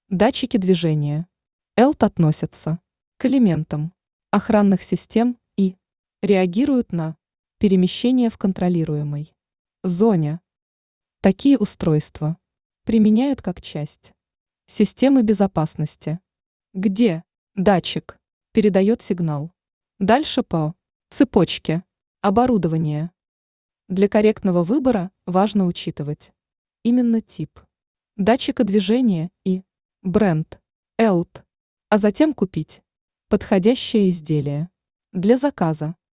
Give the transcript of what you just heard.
Датчики движения. ELT относятся к элементам охранных систем и реагируют на перемещение в контролируемой зоне. Такие устройства применяют как часть системы безопасности, где датчик передает сигнал дальше по цепочке оборудования. Для корректного выбора важно учитывать именно тип датчика движения и бренд ELT, а затем купить подходящее изделие. Для заказа